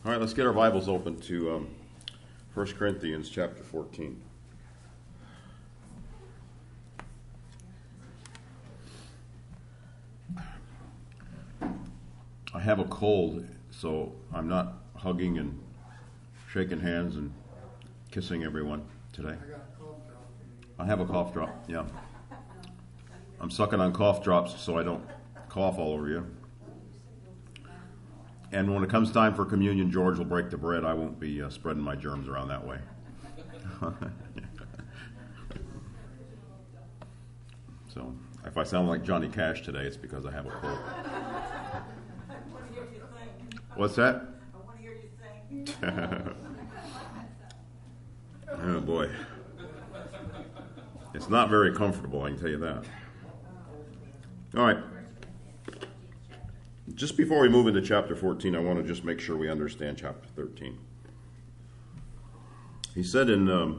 All right, let's get our Bibles open to 1 Corinthians chapter 14. I have a cold, so I'm not hugging and shaking hands and kissing everyone today. I have a cough drop, yeah. I'm sucking on cough drops so I don't cough all over you. And when it comes time for communion, George will break the bread. I won't be spreading my germs around that way. So if I sound like Johnny Cash today, it's because I have a cold. What's that? I want to hear you sing. Oh, boy. It's not very comfortable, I can tell you that. All right. Just before we move into chapter 14, I want to just make sure we understand chapter 13. He said in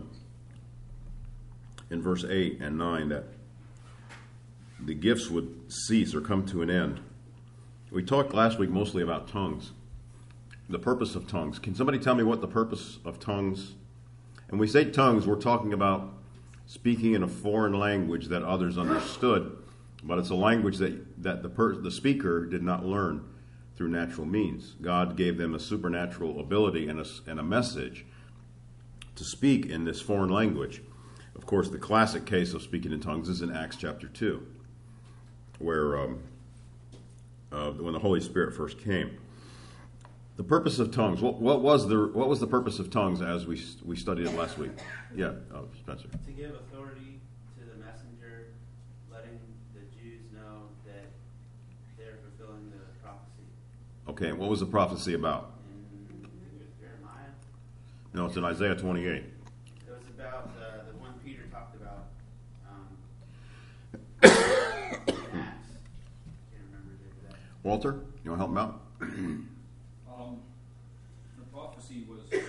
verse 8 and 9 that the gifts would cease or come to an end. We talked last week mostly about tongues, the purpose of tongues. Can somebody tell me what the purpose of tongues? And we say tongues, we're talking about speaking in a foreign language that others understood. But it's a language that the speaker did not learn through natural means. God gave them a supernatural ability and a message to speak in this foreign language. Of course, the classic case of speaking in tongues is in Acts chapter 2, where when the Holy Spirit first came. The purpose of tongues. What was the purpose of tongues as we studied it last week? Yeah, Spencer. To give authority to the messenger, letting the Jews know that they're fulfilling the prophecy. Okay, and what was the prophecy about? In Jeremiah? No, it's in Isaiah 28. It was about the one Peter talked about. In Acts. Can't remember the exact. Walter, you want to help him out? The prophecy was a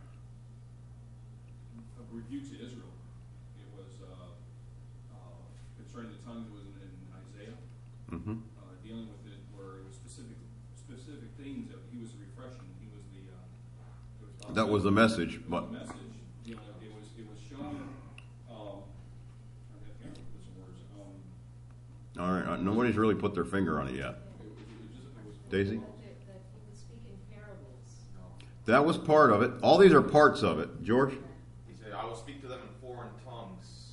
rebuke to Israel. It was concerning the tongues. It was in Isaiah, dealing with it where it was specific things that he was refreshing. He was the That was the message, it was but the message. You know, it was showing. I can't put some words. all right. Nobody's really put their finger on it yet. It was Daisy, That he would speak in parables. that was part of it. All these are parts of it. George, He said, I will speak to them in foreign tongues.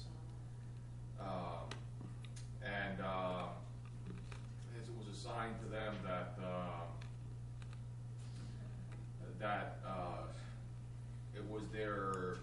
And it was a sign to them that it was their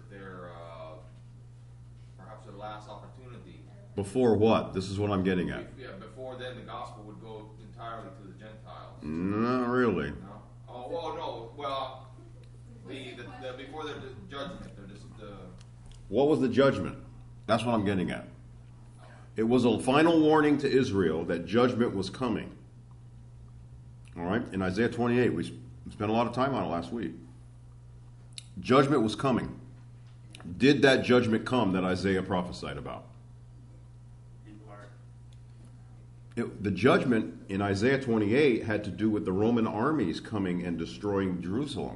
perhaps their last opportunity. before what? This is what I'm getting at. Yeah, before then the gospel would go entirely to the Gentiles. Not really. No? Oh, well, no. Well, the before the judgment, What was the judgment? That's what I'm getting at. It was a final warning to Israel that judgment was coming. All right? In Isaiah 28, we spent a lot of time on it last week. Judgment was coming. Did that judgment come that Isaiah prophesied about? In part. The judgment in Isaiah 28 had to do with the Roman armies coming and destroying Jerusalem.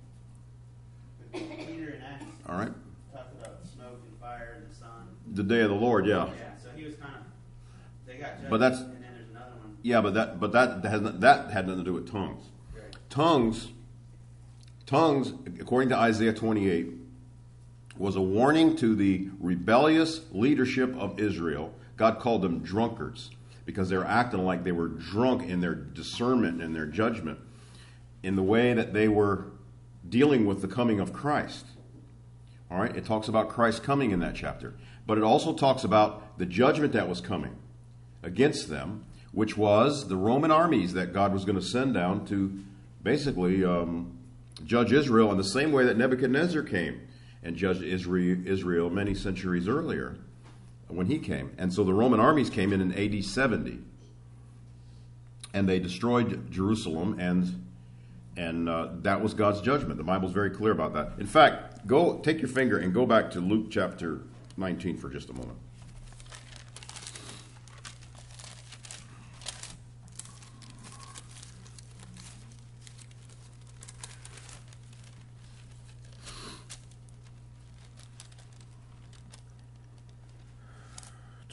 Peter in Acts All right? talked about smoke and fire and the sun. The day of the Lord, yeah. Yeah, so he was kind of, they got judged, But that's- and then there's another one. Yeah, but that had nothing to do with tongues. Right. Tongues, according to Isaiah 28, was a warning to the rebellious leadership of Israel. God called them drunkards because they were acting like they were drunk in their discernment and their judgment in the way that they were dealing with the coming of Christ. All right, it talks about Christ coming in that chapter. But it also talks about the judgment that was coming against them, which was the Roman armies that God was going to send down to basically judge Israel in the same way that Nebuchadnezzar came and judged Israel many centuries earlier when he came. And so the Roman armies came in AD 70. And they destroyed Jerusalem, and that was God's judgment. The Bible's very clear about that. In fact, take your finger and go back to Luke chapter 19 for just a moment.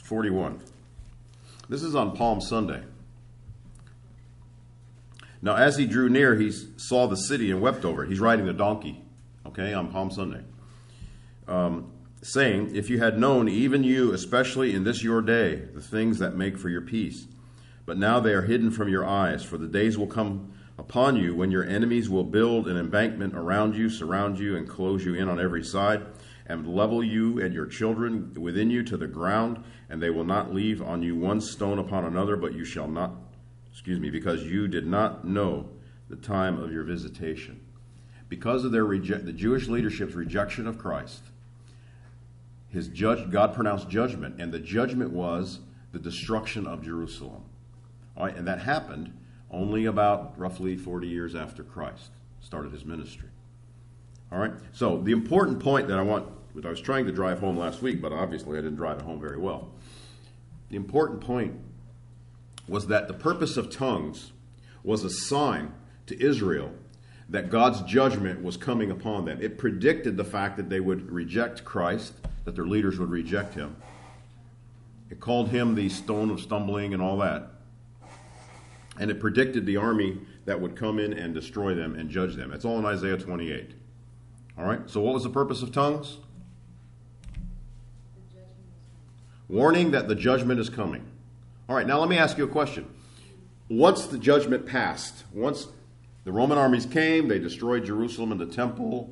41. This is on Palm Sunday. Now, as he drew near, he saw the city and wept over it. He's riding the donkey, okay, on Palm Sunday. Saying, if you had known, even you, especially in this your day, the things that make for your peace. But now they are hidden from your eyes, for the days will come upon you when your enemies will build an embankment around you, surround you, and close you in on every side, and level you and your children within you to the ground, and they will not leave on you one stone upon another, but you shall not, because you did not know the time of your visitation. Because of the Jewish leadership's rejection of Christ, God pronounced judgment, and the judgment was the destruction of Jerusalem. All right, and that happened only about roughly 40 years after Christ started his ministry. All right, so the important point that I was trying to drive home last week, but obviously I didn't drive it home very well. The important point was that the purpose of tongues was a sign to Israel that God's judgment was coming upon them. It predicted the fact that they would reject Christ, that their leaders would reject him. It called him the stone of stumbling and all that. And it predicted the army that would come in and destroy them and judge them. It's all in Isaiah 28. All right, so what was the purpose of tongues? Warning that the judgment is coming. All right, now let me ask you a question. Once the judgment passed, once the Roman armies came, they destroyed Jerusalem and the temple,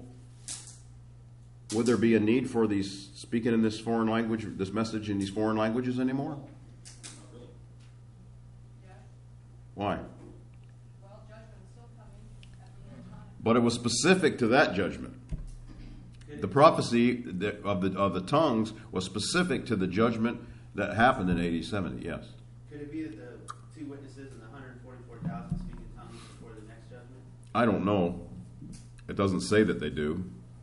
would there be a need for these speaking in this foreign language, this message in these foreign languages anymore? Not really. Yes. Why? Well, judgment is still coming at the end of time. But it was specific to that judgment. The prophecy of the tongues was specific to the judgment that happened in AD 70, yes. Could it be that the two witnesses and the 144,000 speak in tongues before the next judgment? I don't know. It doesn't say that they do.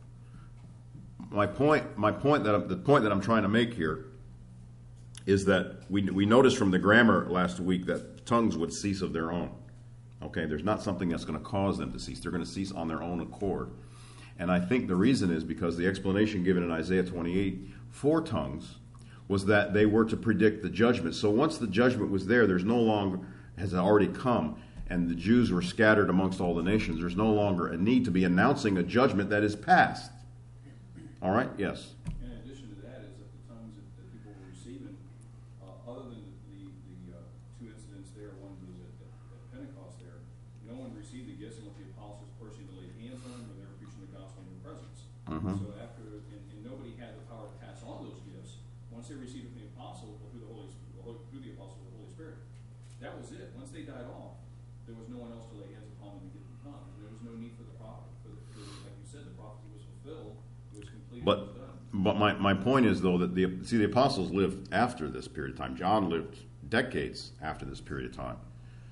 The point that I'm trying to make here is that we noticed from the grammar last week that tongues would cease of their own. Okay, there's not something that's going to cause them to cease. They're going to cease on their own accord. And I think the reason is because the explanation given in Isaiah 28 for tongues was that they were to predict the judgment. So once the judgment was there, there's no longer, has already come, and the Jews were scattered amongst all the nations, there's no longer a need to be announcing a judgment that is past. All right? Yes? In addition to that is that the tongues that people were receiving, other than the two incidents there, one was at Pentecost there, no one received the gifts unless the apostles personally laid hands on them when they were preaching the gospel in their presence. Mhm. So and nobody had the power to pass on those gifts. Once they received it from the apostles, or through the apostles of the Holy Spirit, that was it. Once they died off, there was no one else to lay hands upon them and give them tongues. There was no need for the prophet. Like you said, the prophecy was fulfilled. It was completed. But It was done. But my point is, though, that the apostles lived after this period of time. John lived decades after this period of time.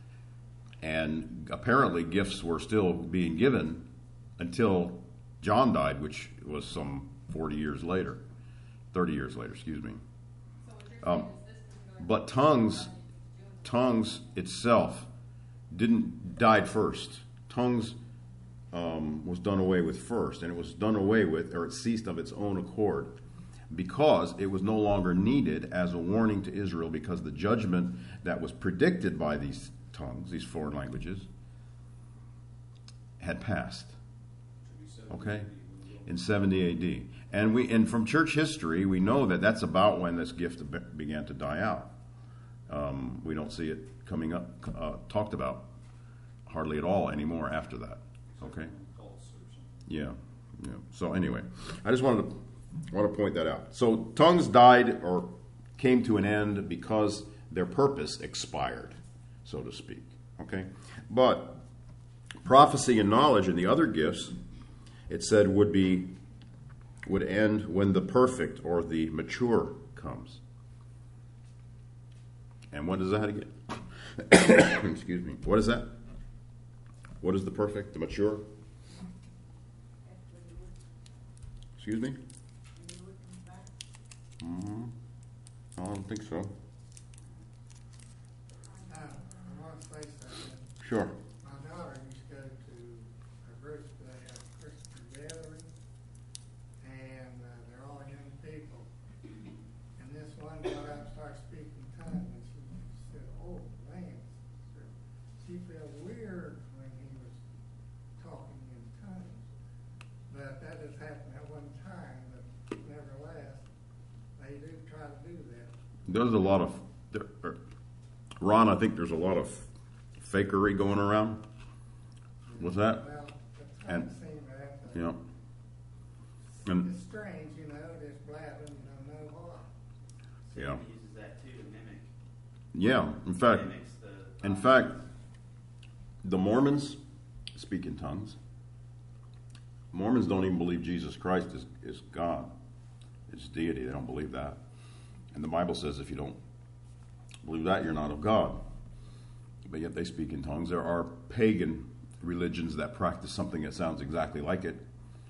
And apparently gifts were still being given until John died, which was some 30 years later, excuse me. So what you're saying is this is going But tongues itself died first. Tongues was done away with first, and it was done away with, or it ceased of its own accord, because it was no longer needed as a warning to Israel, because the judgment that was predicted by these tongues, these foreign languages, had passed. Okay, in 70 A.D. And from church history, we know that that's about when this gift began to die out. We don't see it coming up, talked about hardly at all anymore after that. Okay. Yeah. So anyway, I just want to point that out. So tongues died or came to an end because their purpose expired, so to speak. Okay. But prophecy and knowledge and the other gifts, it said, would end when the perfect or the mature comes. And what is that again? Excuse me. What is that? What is the perfect, the mature? Excuse me? I don't think so. I want to say something. Sure. My daughter used to go to a group that have Christian gathering, and they're all young people. And this one got up and started There's a lot of, Ron, I think there's a lot of fakery going around. What's that? Well, the And- tongues seem to have You know, and It's strange, you know, just blabbing, you don't know what. yeah, He uses that too to mimic. yeah. Mimics the. In fact, the Mormons speak in tongues. Mormons don't even believe Jesus Christ is God. It's deity. They don't believe that. And the Bible says if you don't believe that, you're not of God. But yet they speak in tongues. There are pagan religions that practice something that sounds exactly like it,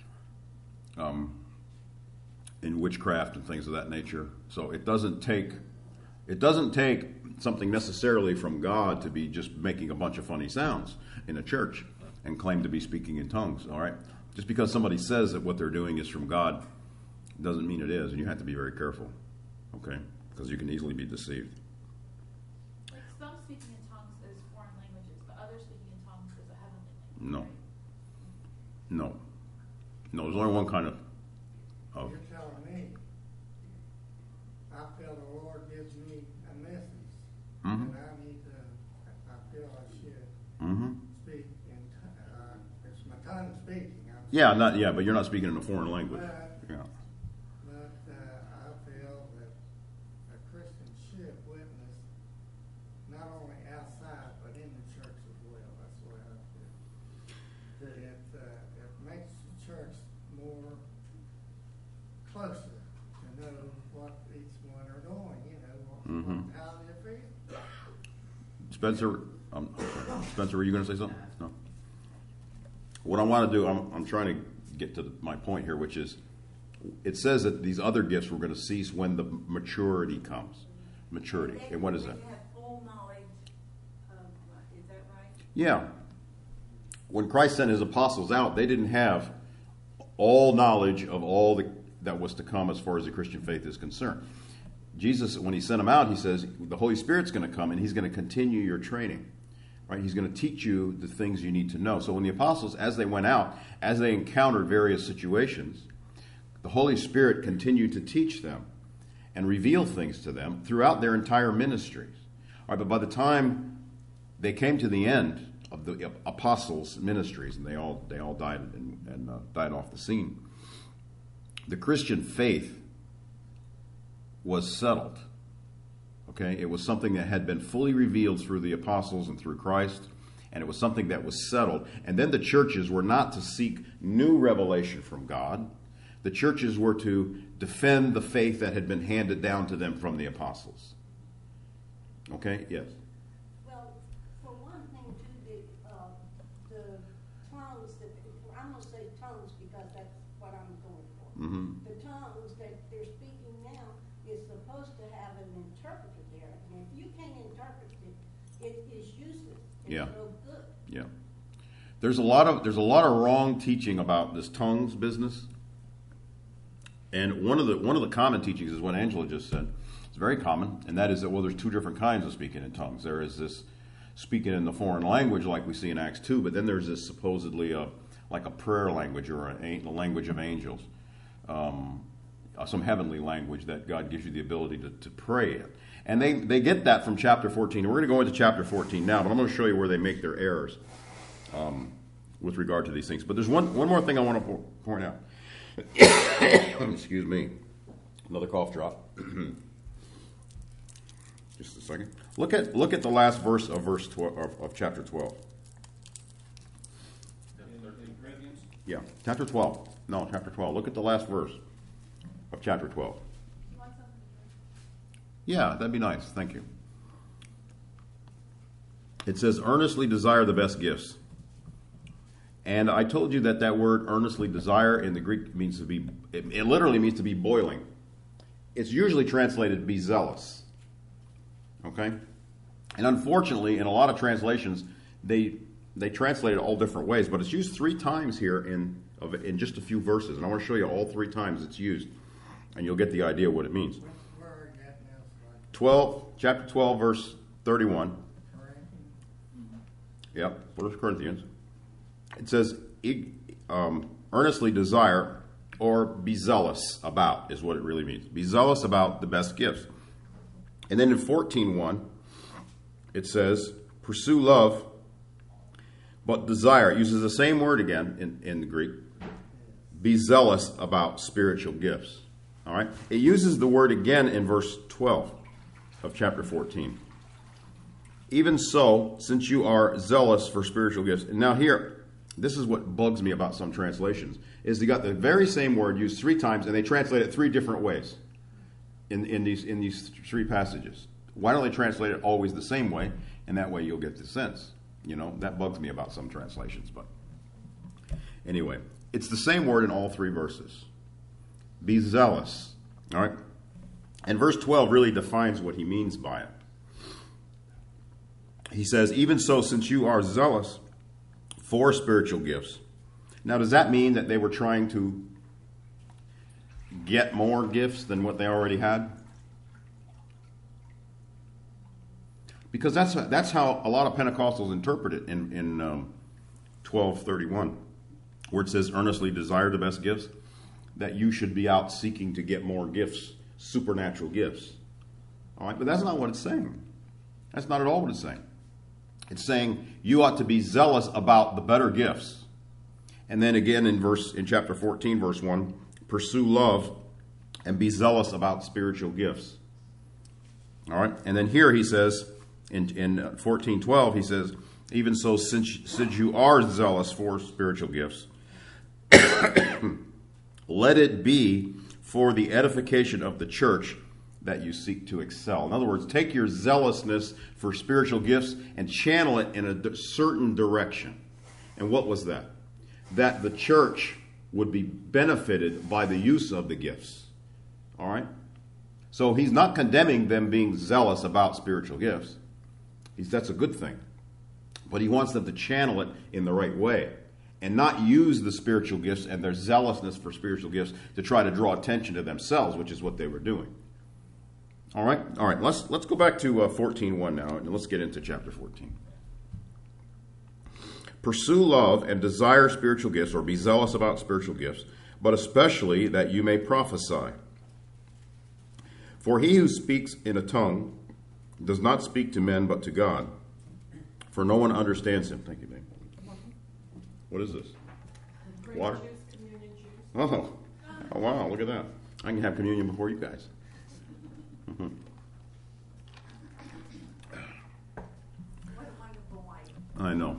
in witchcraft and things of that nature. So it doesn't take something necessarily from God to be just making a bunch of funny sounds in a church and claim to be speaking in tongues. All right, just because somebody says that what they're doing is from God doesn't mean it is, and you have to be very careful. Okay, because you can easily be deceived. Like some speaking in tongues is foreign languages, but others speaking in tongues is a heavenly language. No. right? No. There's only one kind of. You're telling me, I feel the Lord gives me a message, Mhm. and I feel I should Mm-hmm. speak it's my tongue speaking. Yeah, but you're not speaking in a foreign language. Yeah. But I feel that a Christian should witness not only outside but in the church as well. That's the way I feel. It makes the church more closer to know what each one are doing. You know, Mhm. how they feel. Spencer, Spencer, were you going to say something? No. What I want to do, I'm trying to get to my point here, which is, it says that these other gifts were going to cease when the maturity comes. Maturity. And what is that? They have full knowledge of, is that right? Yeah. When Christ sent his apostles out, they didn't have all knowledge of all that was to come as far as the Christian faith is concerned. Jesus, when he sent them out, he says, the Holy Spirit's going to come and he's going to continue your training. Right? He's going to teach you the things you need to know. So when the apostles, as they went out, as they encountered various situations, the Holy Spirit continued to teach them and reveal things to them throughout their entire ministries. All right, but by the time they came to the end of the apostles' ministries, and they all died and died off the scene, the Christian faith was settled. Okay, it was something that had been fully revealed through the apostles and through Christ, and it was something that was settled. And then the churches were not to seek new revelation from God. The churches were to defend the faith that had been handed down to them from the apostles. Okay, yes. Well, for one thing too, the tongues that, I'm going to say tongues because that's what I'm going for. Mm-hmm. The tongues that they're speaking now is supposed to have an interpreter there. And if you can't interpret it, it is useless. It's Yeah. no good. Yeah. There's a lot of wrong teaching about this tongues business. And one of the common teachings is what Angela just said. It's very common, and that is that, well, there's two different kinds of speaking in tongues. There is this speaking in the foreign language like we see in Acts 2, but then there's this supposedly like a prayer language or a language of angels, some heavenly language that God gives you the ability to pray in. And they get that from chapter 14. We're going to go into chapter 14 now, but I'm going to show you where they make their errors with regard to these things. But there's one more thing I want to point out. Excuse me. Another cough drop. Just a second. Look at the last verse of verse 12 of chapter 12. In Corinthians? Yeah, chapter 12. No, chapter 12. Look at the last verse of chapter 12. You want something to drink? Yeah, that'd be nice. Thank you. It says, earnestly desire the best gifts. And I told you that word earnestly desire in the Greek means to be, it literally means to be boiling. It's usually translated be zealous. Okay? And unfortunately, in a lot of translations, they translate it all different ways, but it's used 3 times here in just a few verses. And I want to show you all 3 times it's used, and you'll get the idea what it means. Where are you at now? Like 12, chapter 12, verse 31. Corinthians? Yep, 1 Corinthians. It says, earnestly desire or be zealous about is what it really means. Be zealous about the best gifts. And then in 14:1, it says, pursue love, but desire. It uses the same word again in the Greek. Be zealous about spiritual gifts. All right? It uses the word again in verse 12 of chapter 14. Even so, since you are zealous for spiritual gifts. And now here, this is what bugs me about some translations, is they got the very same word used 3 times, and they translate it 3 different ways in these 3 passages. Why don't they translate it always the same way? And that way you'll get the sense. You know, that bugs me about some translations. But anyway, it's the same word in all 3 verses. Be zealous. All right? And verse 12 really defines what he means by it. He says, even so, since you are zealous for spiritual gifts. Now, does that mean that they were trying to get more gifts than what they already had? Because that's how a lot of Pentecostals interpret it in 12:31, where it says, earnestly desire the best gifts, that you should be out seeking to get more gifts, supernatural gifts. All right, but that's not what it's saying. That's not at all what it's saying. It's saying you ought to be zealous about the better gifts. And then again in chapter 14, verse 1, pursue love and be zealous about spiritual gifts. All right, and then here he says, in 14:12, he says, even so, since you are zealous for spiritual gifts, let it be for the edification of the church that you seek to excel. In other words, take your zealousness for spiritual gifts and channel it in a certain direction. And what was that? That the church would be benefited by the use of the gifts. All right? So he's not condemning them being zealous about spiritual gifts. That's a good thing. But he wants them to channel it in the right way and not use the spiritual gifts and their zealousness for spiritual gifts to try to draw attention to themselves, which is what they were doing. All right? All right, let's go back to 14:1 now, and let's get into chapter 14. Pursue love and desire spiritual gifts, or be zealous about spiritual gifts, but especially that you may prophesy. For he who speaks in a tongue does not speak to men but to God, for no one understands him. Thank you, babe. What is this? Water? Communion juice. Oh, wow, look at that. I can have communion before you guys. What a wonderful wife. I know.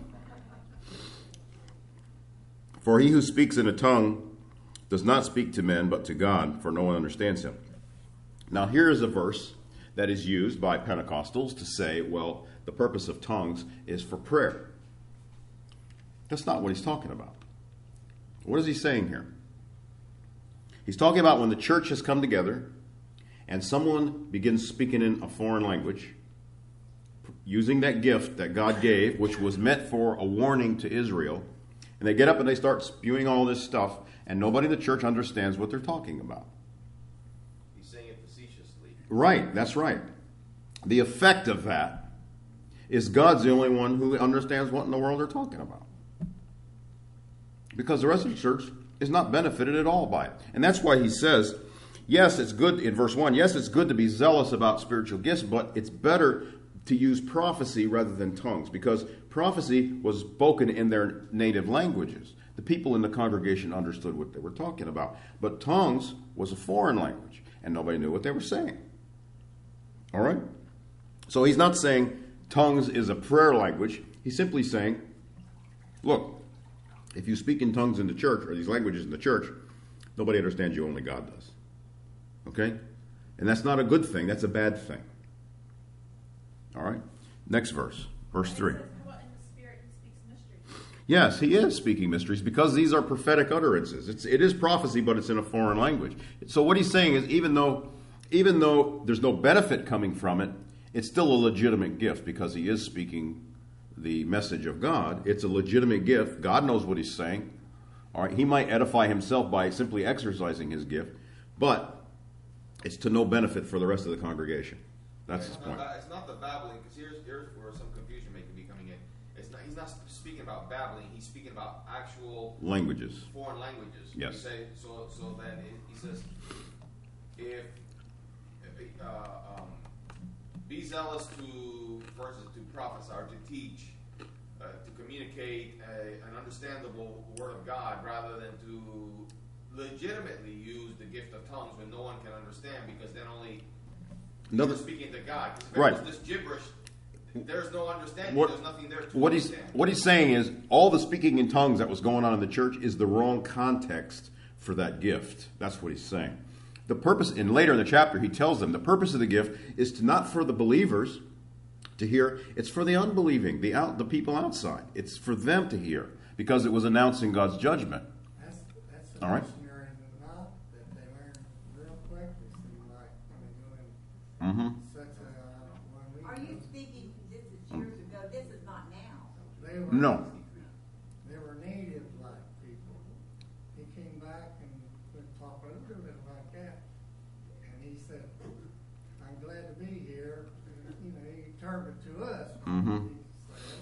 For he who speaks in a tongue does not speak to men but to God, for no one understands him. Now here is a verse that is used by Pentecostals to say, well, the purpose of tongues is for prayer. That's not what he's talking about. What is he saying here? He's talking about when the church has come together and someone begins speaking in a foreign language, using that gift that God gave, which was meant for a warning to Israel, and they get up and they start spewing all this stuff, and nobody in the church understands what they're talking about. He's saying it facetiously. Right, that's right. The effect of that is God's the only one who understands what in the world they're talking about. Because the rest of the church is not benefited at all by it. And that's why he says, yes, it's good, in verse 1, yes, it's good to be zealous about spiritual gifts, but it's better to use prophecy rather than tongues, because prophecy was spoken in their native languages. The people in the congregation understood what they were talking about. But tongues was a foreign language, and nobody knew what they were saying. All right? So he's not saying tongues is a prayer language. He's simply saying, look, if you speak in tongues in the church, or these languages in the church, nobody understands you, only God does. Okay? And that's not a good thing, that's a bad thing. All right? Next verse, verse 3. Yes, he is speaking mysteries because these are prophetic utterances. It is prophecy, but it's in a foreign language. So what he's saying is even though there's no benefit coming from it, it's still a legitimate gift because he is speaking the message of God. It's a legitimate gift. God knows what he's saying. All right, he might edify himself by simply exercising his gift, but it's to no benefit for the rest of the congregation. That's his point. It's not the babbling, because here's where some confusion may be coming in. He's not speaking about babbling. He's speaking about actual languages, foreign languages. Yes. He say so that he says if be zealous to versus to prophesy or to teach, to communicate an understandable word of God, rather than to legitimately use the gift of tongues when no one can understand, because then only you're speaking to God. If Right. it was just gibberish, there's no understanding. What- There's nothing there to What understand. he's saying is all the speaking in tongues that was going on in the church is the wrong context for that gift. That's what he's saying. The purpose, and later in the chapter, he tells them the purpose of the gift is to not for the believers to hear, it's for the unbelieving, the people outside. It's for them to hear because it was announcing God's judgment. That's All right. missionary knowledge that they learn real quick. It seems like when they're doing such a Are you speaking, this is years ago, this is not now? They were, No. They were native black people. He came back and would talk a little bit like that, and he said, "I'm glad to be here." You know, he turned it to us. Mhm. He said.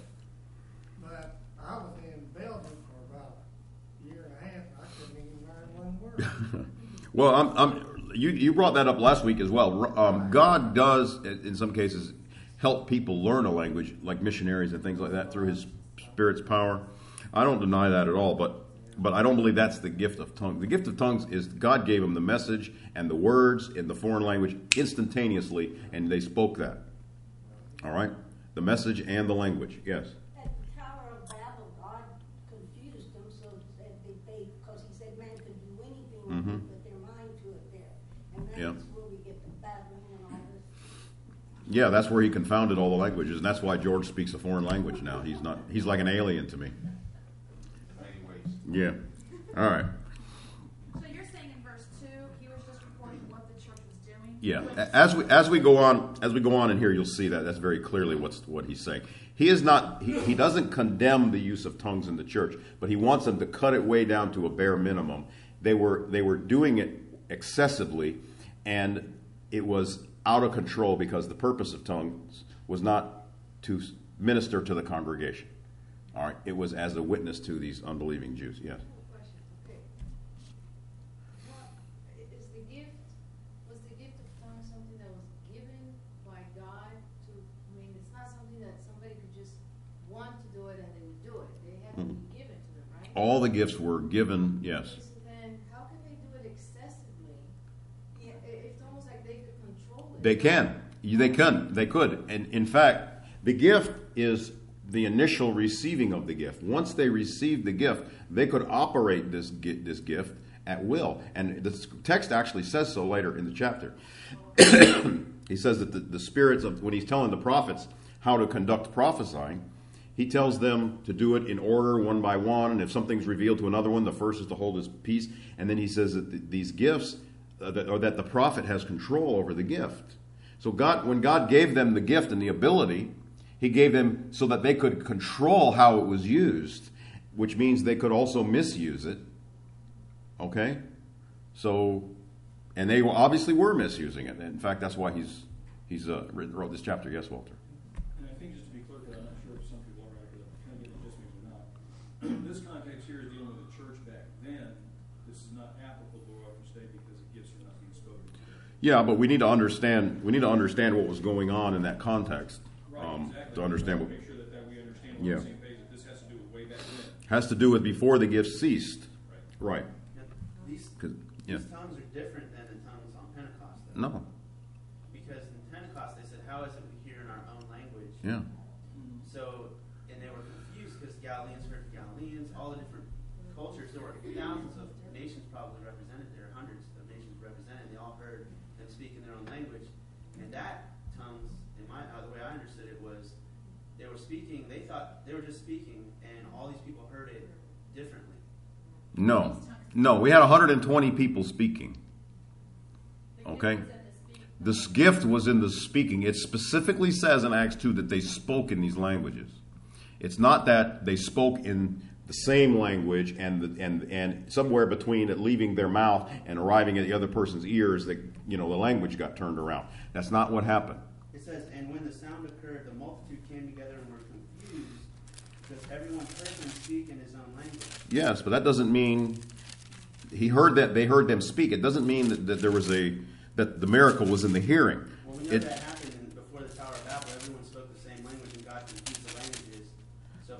But I was in Belgium for about a year and a half. And I couldn't even learn one word. Well, you brought that up last week as well. God does, in some cases, help people learn a language, like missionaries and things like that, through His Spirit's power. I don't deny that at all, but I don't believe that's the gift of tongues. The gift of tongues is God gave them the message and the words in the foreign language instantaneously, and they spoke that. All right? The message and the language, yes. At the Tower of Babel, God confused them so that because He said man could do anything and Mhm. put their mind to it there. And Yeah. that's where we get the babbling and all this. Yeah, that's where He confounded all the languages, and that's why George speaks a foreign language now. He's like an alien to me. In many ways. Yeah. All right. So you're saying in verse 2, he was just reporting what the church was doing? Yeah, as we go on in here, you'll see that that's very clearly what he's saying. He is not he doesn't condemn the use of tongues in the church, but he wants them to cut it way down to a bare minimum. They were doing it excessively, and it was out of control because the purpose of tongues was not to minister to the congregation. All right, it was as a witness to these unbelieving Jews. Yes. Question. Okay. Was the gift of tongues something that was given by God to, I mean, it's not something that somebody could just want to do it and they would do it. They had to be given to them, right? All the gifts were given. Yes. Okay, so then how can they do it excessively? It's almost like they could control it. They can. They could. And in fact, the gift is the initial receiving of the gift. Once they received the gift, they could operate this gift at will. And the text actually says so later in the chapter. He says that the spirits of, when he's telling the prophets how to conduct prophesying, he tells them to do it in order, one by one. And if something's revealed to another one, the first is to hold his peace. And then he says that these gifts, or that the prophet has control over the gift. So when God gave them the gift and the ability, He gave them so that they could control how it was used, which means they could also misuse it. Okay? So, and they obviously were misusing it. In fact, that's why he's wrote this chapter. Yes, Walter? And I think just to be clear, because I'm not sure if some people are kind of getting the gist of it or not. This context here is dealing with the church back then. This is not applicable to our today because the gifts are not being spoken. Yeah, but we need to understand what was going on in that context. Right, exactly. To understand what Make sure that we understand Yeah. on the same page that this has to do with way back then. has to do with before the gifts ceased. Right. Now, These, 'Cause- yeah. these tongues are different than the tongues on Pentecost, though. No. Because in Pentecost they said, how is it we hear in our own language? Yeah. So, and they were confused because Galileans heard Galileans, all the different cultures. There were thousands of nations probably represented there, hundreds of nations represented. They all heard them speak in their own language. And that tongues, the way I understood it was, they were speaking, they thought they were just speaking, and all these people heard it differently. No, we had 120 people speaking. Okay? This gift was in the speaking. It specifically says in Acts 2 that they spoke in these languages. It's not that they spoke in the same language and somewhere between it leaving their mouth and arriving at the other person's ears that the language got turned around. That's not what happened. It says, and when the sound occurred, the multitude came together and were confused because everyone heard them speak in his own language. Yes, but that doesn't mean they heard them speak. It doesn't mean that there was that the miracle was in the hearing. Well, we know that happened before the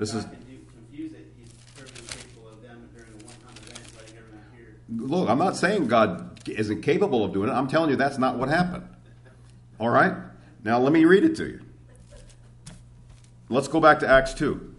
This is. God can confuse it. He's perfectly capable of them during a one-time event, letting everyone hear. Look, I'm not saying God isn't capable of doing it. I'm telling you that's not what happened. All right? Now let me read it to you. Let's go back to Acts 2.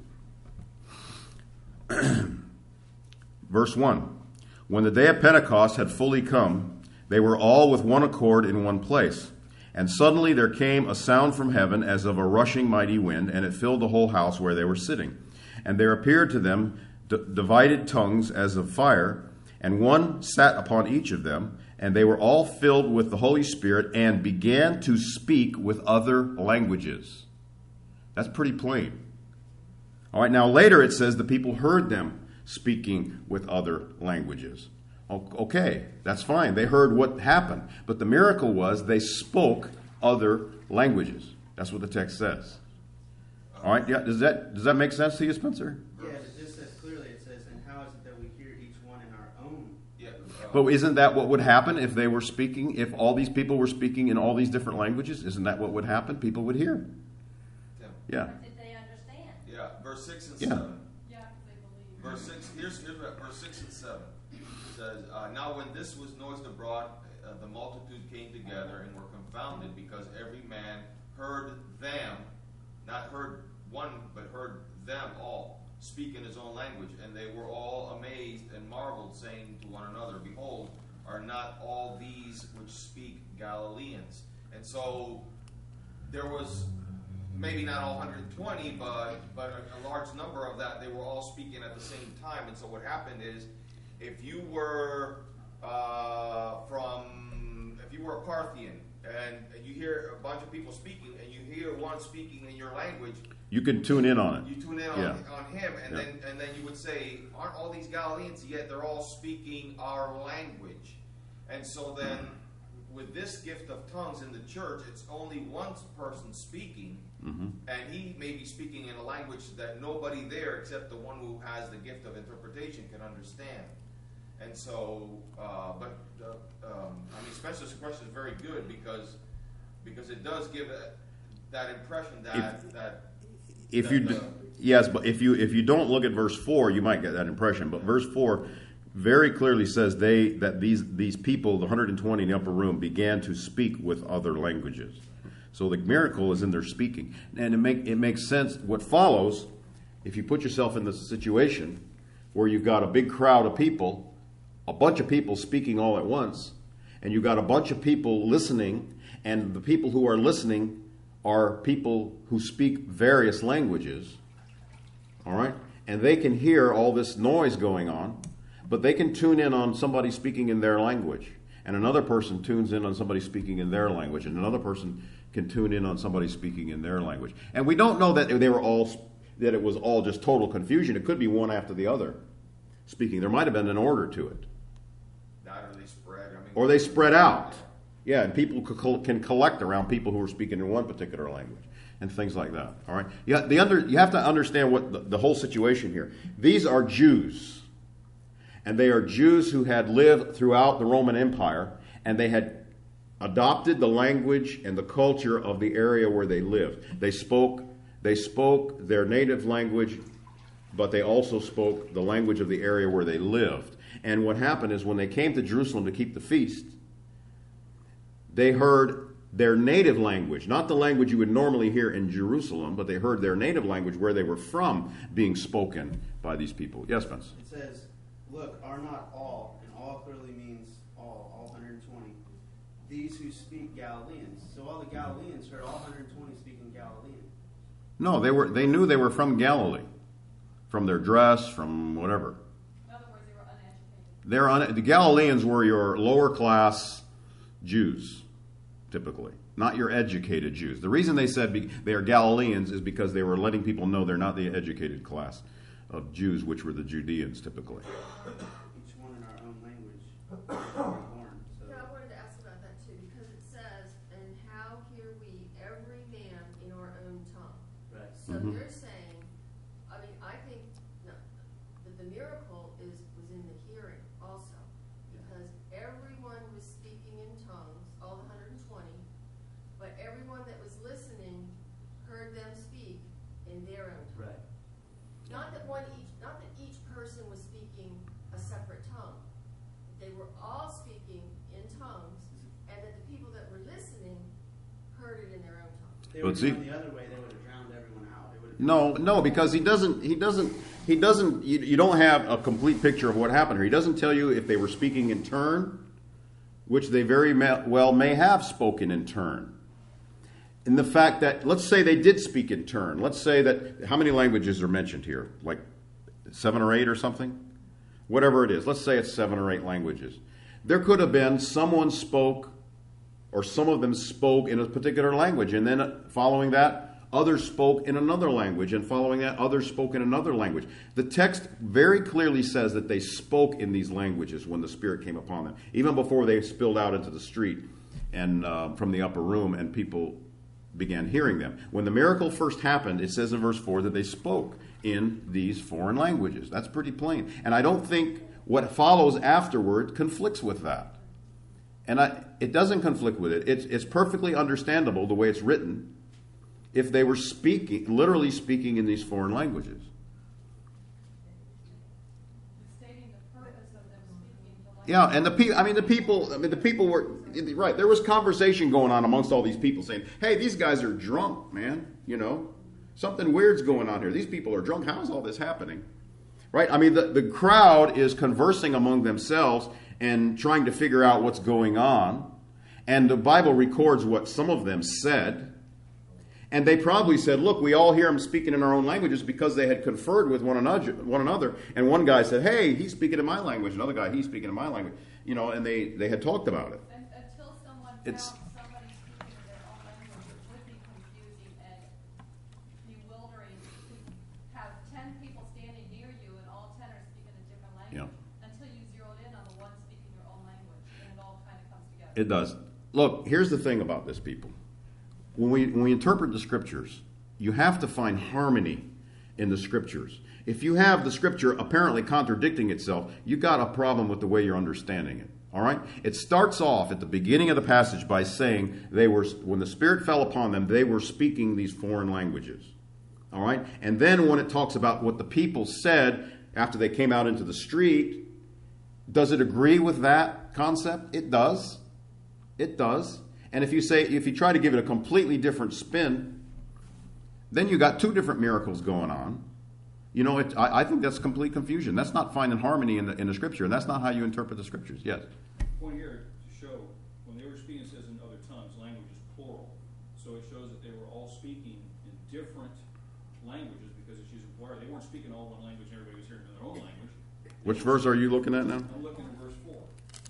Verse 1. When the day of Pentecost had fully come, they were all with one accord in one place. And suddenly there came a sound from heaven as of a rushing mighty wind, and it filled the whole house where they were sitting. And there appeared to them divided tongues as of fire, and one sat upon each of them, and they were all filled with the Holy Spirit and began to speak with other languages. That's pretty plain. All right, now later it says the people heard them speaking with other languages. Okay, that's fine. They heard what happened. But the miracle was they spoke other languages. That's what the text says. All right, yeah, does that make sense to you, Spencer? Yeah, it just says clearly, it says, and how is it that we hear each one in our own? Yeah. But isn't that what would happen if they were speaking, if all these people were speaking in all these different languages? Isn't that what would happen? People would hear. Yeah. Did they understand? Yeah, verse 6 and Yeah. 7. Yeah, because they believe. Verse 6, here's verse 6 and 7. It says, now when this was noised abroad, the multitude came together and were confounded, because every man heard them, not heard one, but heard them all, speak in his own language. And they were all amazed and marveled, saying to one another, behold, are not all these which speak Galileans? And so there was maybe not all 120, but a large number of that, they were all speaking at the same time. And so what happened is, if you were if you were a Parthian, and you hear a bunch of people speaking, and you hear one speaking in your language, You can tune in on it. you tune in Yeah. on him, and Yeah. then you would say, aren't all these Galileans, yet they're all speaking our language? And so then, with this gift of tongues in the church, it's only one person speaking, and he may be speaking in a language that nobody there except the one who has the gift of interpretation can understand. And so, Spencer's question is very good, because it does give that impression Yes, but if you don't look at verse 4, you might get that impression. But verse 4 very clearly says that these people, the 120 in the upper room, began to speak with other languages. So the miracle is in their speaking, and it makes sense. What follows, if you put yourself in this situation where you've got a big crowd of people, a bunch of people speaking all at once, and you've got a bunch of people listening, and the people who are listening are people who speak various languages, all right? And they can hear all this noise going on, but they can tune in on somebody speaking in their language, and another person tunes in on somebody speaking in their language, and another person can tune in on somebody speaking in their language. And we don't know that that it was all just total confusion. It could be one after the other speaking. There might have been an order to it. Or they spread out. Yeah, and people can collect around people who are speaking in one particular language and things like that. All right. You have to understand what the whole situation here. These are Jews, and they are Jews who had lived throughout the Roman Empire, and they had adopted the language and the culture of the area where they lived. They spoke their native language, but they also spoke the language of the area where they lived. And what happened is when they came to Jerusalem to keep the feast, they heard their native language, not the language you would normally hear in Jerusalem, but they heard their native language where they were from being spoken by these people. Yes, Spence? It says, look, are not all, and all clearly means all 120, these who speak Galileans. So all the Galileans heard all 120 speaking Galilean. No, they knew they were from Galilee, from their dress, from whatever. In other words, they were uneducated. The Galileans were your lower class Jews, typically, not your educated Jews. The reason they said they are Galileans is because they were letting people know they're not the educated class of Jews, which were the Judeans, typically. Each one in our own language. Born, so. Yeah, I wanted to ask about that too, because it says, and how hear we every man in our own tongue? Right. So they're saying, I mean, I think that the miracle was in the hearing also, because everyone was speaking in tongues, all the 120, but everyone that was listening heard them speak in their own tongue. Right. all speaking in tongues, and that the people that were listening heard it in their own tongues. They would But see- have gone the other way. They would have drowned everyone out. It would have No, because he doesn't, you don't have a complete picture of what happened here. He doesn't tell you if they were speaking in turn, which they very well may have spoken in turn. In the fact that, let's say they did speak in turn. Let's say that, how many languages are mentioned here? Like 7 or 8 or something? Whatever it is. Let's say it's 7 or 8 languages. There could have been someone spoke, or some of them spoke in a particular language, and then following that, others spoke in another language, and following that, others spoke in another language. The text very clearly says that they spoke in these languages when the Spirit came upon them, even before they spilled out into the street and from the upper room, and people began hearing them. When the miracle first happened, it says in verse 4 that they spoke in these foreign languages. That's pretty plain. And I don't think what follows afterward conflicts with that. And it doesn't conflict with it. It's perfectly understandable the way it's written if they were literally speaking in these foreign languages. Stating the purpose of them speaking the language. Yeah, and the people were right. There was conversation going on amongst all these people saying, "Hey, these guys are drunk, man. You know, something weird's going on here. These people are drunk. How is all this happening?" Right? I mean, the crowd is conversing among themselves and trying to figure out what's going on. And the Bible records what some of them said. And they probably said, look, we all hear them speaking in our own languages, because they had conferred with one another. And one guy said, hey, he's speaking in my language. Another guy, he's speaking in my language. You know, and they had talked about it. And until someone It's- found somebody speaking in their own language, it would be confusing and bewildering to have 10 people standing near you and all 10 are speaking a different language until you zeroed in on the one speaking your own language, and it all kind of comes together. It does. Look, here's the thing about this, people. When we interpret the Scriptures, you have to find harmony in the Scriptures. If you have the Scripture apparently contradicting itself, you got a problem with the way you're understanding it. All right? It starts off at the beginning of the passage by saying when the Spirit fell upon them, they were speaking these foreign languages. All right? And then when it talks about what the people said after they came out into the street, does it agree with that concept? It does. It does. And if you try to give it a completely different spin, then you got 2 different miracles going on. You know, I think that's complete confusion. That's not finding harmony in the Scripture, and that's not how you interpret the Scriptures. Yes. Point here to show when they were speaking, it says in other tongues, language is plural. So it shows that they were all speaking in different languages, because it's using plural. They weren't speaking all one language and everybody was hearing in their own language. Which verse are you looking at now? I'm looking at verse 4.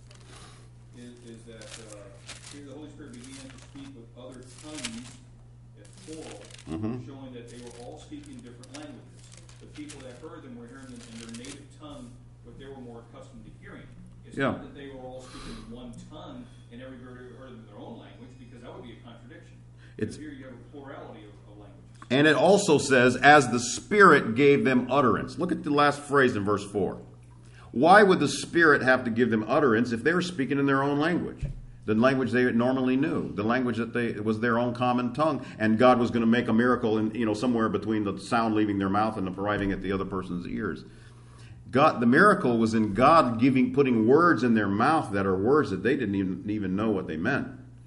Is that here the Holy Spirit began to speak with other tongues, as plural, showing that they were all speaking different languages. The people that heard them were hearing them in their native tongue, what they were more accustomed to hearing. It's not that they were all speaking one tongue and everybody heard them in their own language, because that would be a contradiction. Because here you have a plurality of languages. And it also says, as the Spirit gave them utterance. Look at the last phrase in verse 4. Why would the Spirit have to give them utterance if they were speaking in their own language? The language they normally knew, the language that it was their own common tongue, and God was going to make a miracle in somewhere between the sound leaving their mouth and arriving at the other person's ears. The miracle was in God putting words in their mouth that are words that they didn't even know what they meant.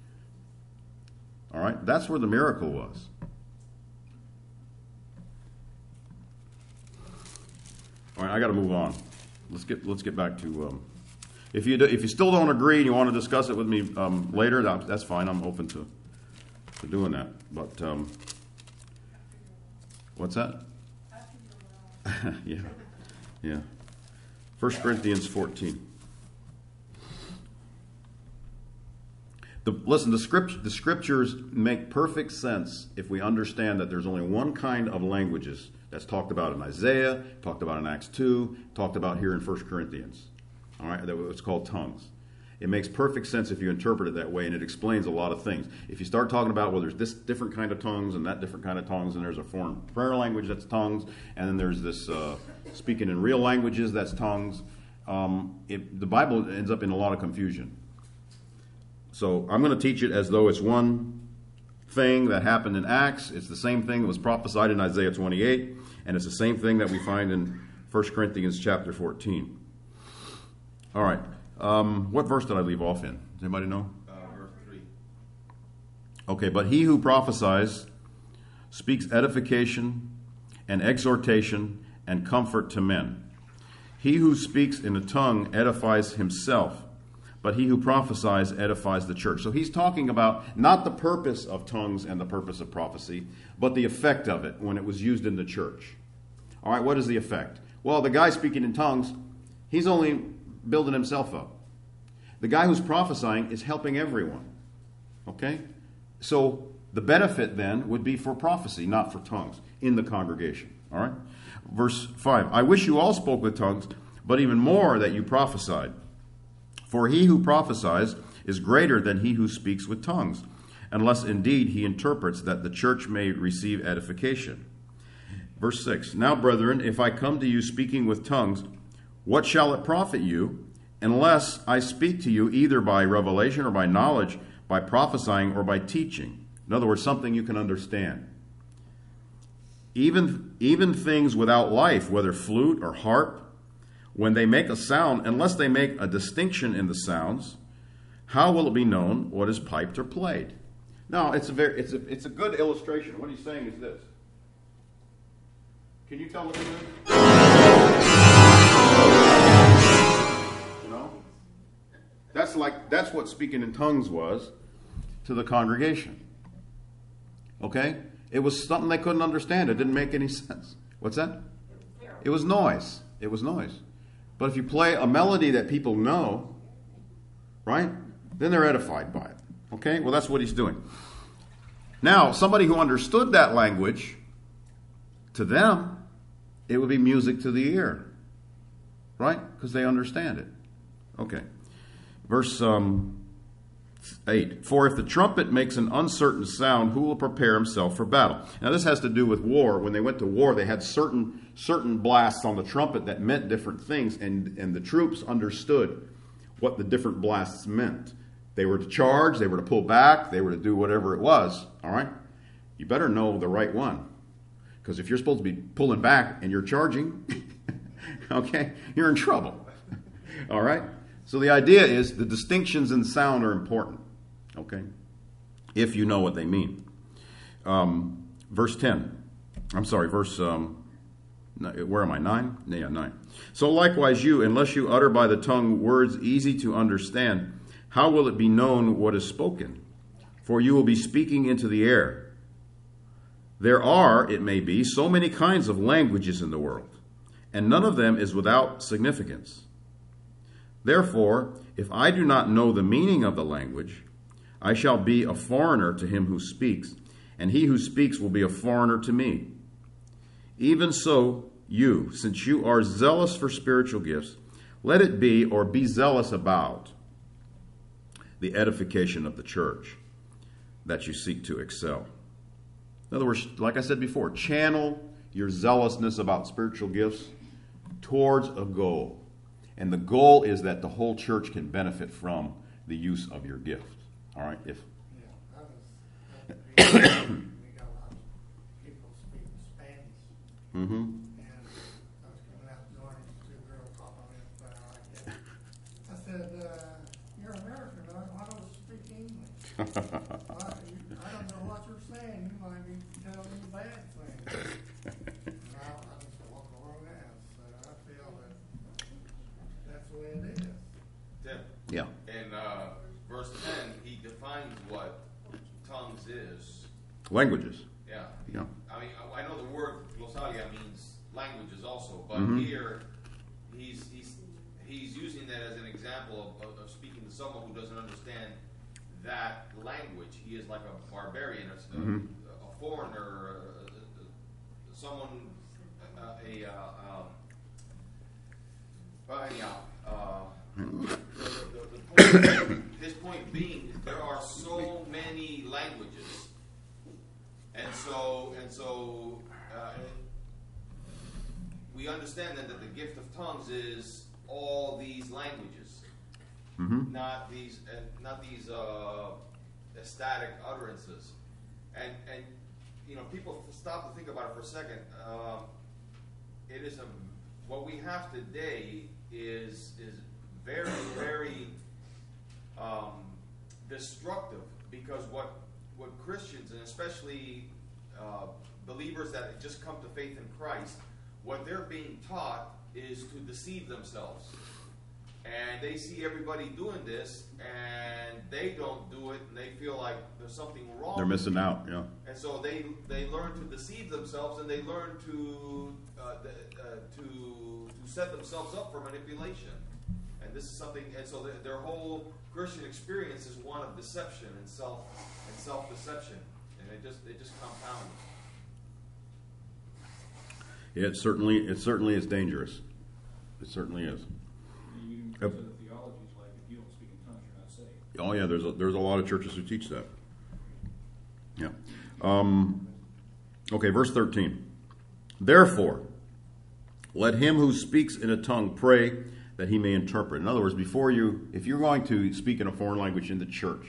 All right, that's where the miracle was. All right, I got to move on. Let's get back to. If you still don't agree and you want to discuss it with me later, that's fine. I'm open to doing that. But what's that? Yeah. 1 Corinthians 14. Listen, the scriptures make perfect sense if we understand that there's only one kind of languages that's talked about in Isaiah, talked about in Acts 2, talked about here in 1 Corinthians. All right, it's called tongues. It makes perfect sense if you interpret it that way, and it explains a lot of things. If you start talking about, well, there's this different kind of tongues and that different kind of tongues, and there's a foreign prayer language that's tongues, and then there's this speaking in real languages that's tongues, the Bible ends up in a lot of confusion. So I'm going to teach it as though it's one thing that happened in Acts. It's the same thing that was prophesied in Isaiah 28, and it's the same thing that we find in 1 Corinthians chapter 14. All right. What verse did I leave off in? Does anybody know? Verse 3. Okay, but he who prophesies speaks edification and exhortation and comfort to men. He who speaks in a tongue edifies himself, but he who prophesies edifies the church. So he's talking about not the purpose of tongues and the purpose of prophecy, but the effect of it when it was used in the church. All right, what is the effect? Well, the guy speaking in tongues, he's only building himself up. The guy who's prophesying is helping everyone. Okay? So the benefit then would be for prophecy, not for tongues, in the congregation. All right? Verse 5, I wish you all spoke with tongues, but even more that you prophesied. For he who prophesies is greater than he who speaks with tongues, unless indeed he interprets, that the church may receive edification. Verse 6, now, brethren, if I come to you speaking with tongues, what shall it profit you, unless I speak to you either by revelation or by knowledge, by prophesying or by teaching? In other words, something you can understand. Even things without life, whether flute or harp, when they make a sound, unless they make a distinction in the sounds, how will it be known what is piped or played? Now, it's a good illustration. What he's saying is this. Can you tell what it is? You know? That's what speaking in tongues was to the congregation. Okay? It was something they couldn't understand. It didn't make any sense. What's that? It was noise. It was noise. But if you play a melody that people know, right, then they're edified by it. Okay? Well, that's what he's doing. Now, somebody who understood that language, to them, it would be music to the ear. Right? Because they understand it. Okay. Verse 8. For if the trumpet makes an uncertain sound, who will prepare himself for battle? Now, this has to do with war. When they went to war, they had certain blasts on the trumpet that meant different things, and the troops understood what the different blasts meant. They were to charge, they were to pull back, they were to do whatever it was. All right? You better know the right one. Because if you're supposed to be pulling back and you're charging, okay, you're in trouble. All right? So the idea is the distinctions in sound are important. Okay? If you know what they mean. Verse 10. I'm sorry, verse... where am I? 9? Yeah, 9. So likewise you, unless you utter by the tongue words easy to understand, how will it be known what is spoken? For you will be speaking into the air. There are, it may be, so many kinds of languages in the world, and none of them is without significance. Therefore, if I do not know the meaning of the language, I shall be a foreigner to him who speaks, and he who speaks will be a foreigner to me. Even so, you, since you are zealous for spiritual gifts, let it be, or be zealous about, the edification of the church, that you seek to excel. In other words, like I said before, channel your zealousness about spiritual gifts towards a goal. And the goal is that the whole church can benefit from the use of your gift. All right? We got a lot of people speaking Spanish. Mm-hmm. And I was coming out joining two girls talking like that. I said, you're American, why don't you speak English? I don't know what you're saying. You might be telling me bad things. And I just walk along that. So I feel that that's the way it is. Tim. Yeah. In verse 10, he defines what tongues is. Languages. Yeah. Yeah. I mean, I know the word glosalia means languages also, but Mm-hmm. here he's using that as an example of speaking to someone who doesn't understand that language. He is like a barbarian, a foreigner, someone, his point being, there are so many languages, and so we understand then that the gift of tongues is all these languages, not these ecstatic utterances, and people stop to think about it for a second. It is what we have today is very, very especially believers that just come to faith in Christ, what they're being taught is to deceive themselves. And they see everybody doing this, and they don't do it, and they feel like there's something wrong. They're missing out, yeah. And so they learn to deceive themselves, and they learn to set themselves up for manipulation. And this is something. And so their whole Christian experience is one of deception and self-deception, and it just compounds. It certainly is dangerous. It certainly is. Even because of the theology is like, if you don't speak in tongues, you're not saved. Oh yeah, there's a lot of churches who teach that. Yeah. Okay, verse 13. Therefore, let him who speaks in a tongue pray that he may interpret. In other words, if you're going to speak in a foreign language in the church,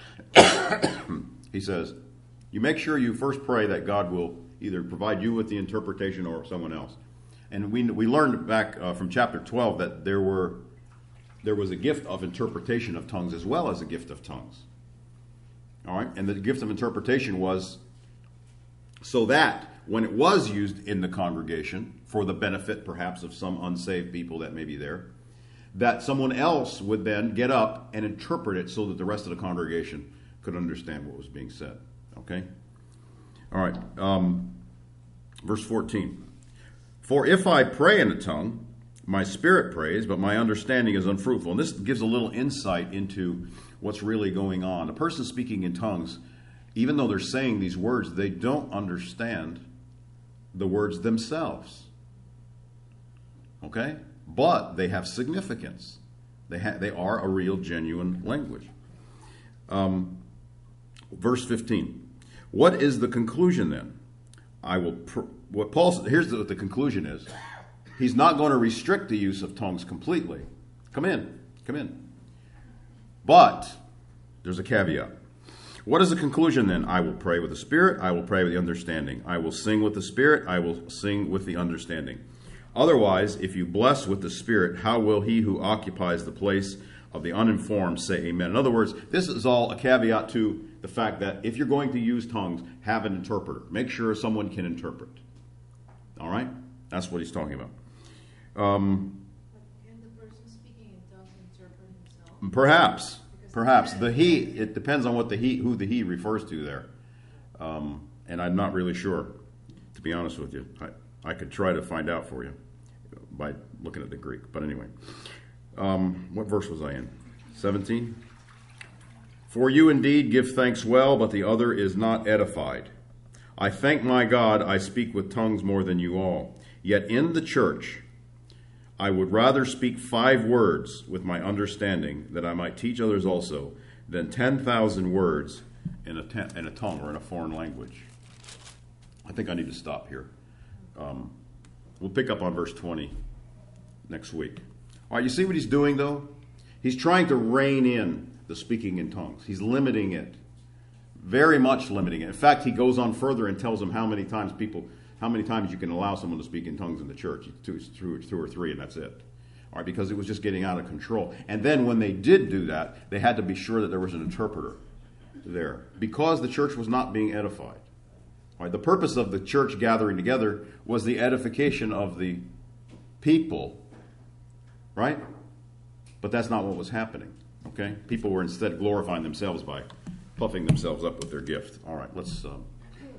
he says, you make sure you first pray that God will either provide you with the interpretation or someone else. And we learned back from chapter 12 that there was a gift of interpretation of tongues as well as a gift of tongues. All right? And the gift of interpretation was so that when it was used in the congregation for the benefit perhaps of some unsaved people that may be there, that someone else would then get up and interpret it so that the rest of the congregation could understand what was being said. Okay? All right. Verse 14. For if I pray in a tongue, my spirit prays, but my understanding is unfruitful. And this gives a little insight into what's really going on. A person speaking in tongues, even though they're saying these words, they don't understand the words themselves. Okay? But they have significance. They are a real, genuine language. Verse 15. What is the conclusion then? Here's what the conclusion is. He's not going to restrict the use of tongues completely. Come in. But there's a caveat. What is the conclusion then? I will pray with the Spirit. I will pray with the understanding. I will sing with the Spirit. I will sing with the understanding. Otherwise, if you bless with the Spirit, how will he who occupies the place of the uninformed say amen? In other words, this is all a caveat to the fact that if you're going to use tongues, have an interpreter. Make sure someone can interpret. All right? That's what he's talking about. Can the person speaking in tongues interpret himself? Perhaps. It depends on what who the he refers to there. And I'm not really sure, to be honest with you. I could try to find out for you by looking at the Greek. But anyway, what verse was I in? 17? For you indeed give thanks well, but the other is not edified. I thank my God I speak with tongues more than you all. Yet in the church I would rather speak 5 words with my understanding, that I might teach others also, than 10,000 words in a tongue or in a foreign language. I think I need to stop here. We'll pick up on verse 20 next week. All right, you see what he's doing, though? He's trying to rein in the speaking in tongues. He's limiting it, very much limiting it. In fact, he goes on further and tells them how many times you can allow someone to speak in tongues in the church. 2 or 3, and that's it. All right, because it was just getting out of control. And then when they did do that, they had to be sure that there was an interpreter there, because the church was not being edified. All right, the purpose of the church gathering together was the edification of the people, right? But that's not what was happening. Okay, people were instead glorifying themselves by puffing themselves up with their gift. All right, let's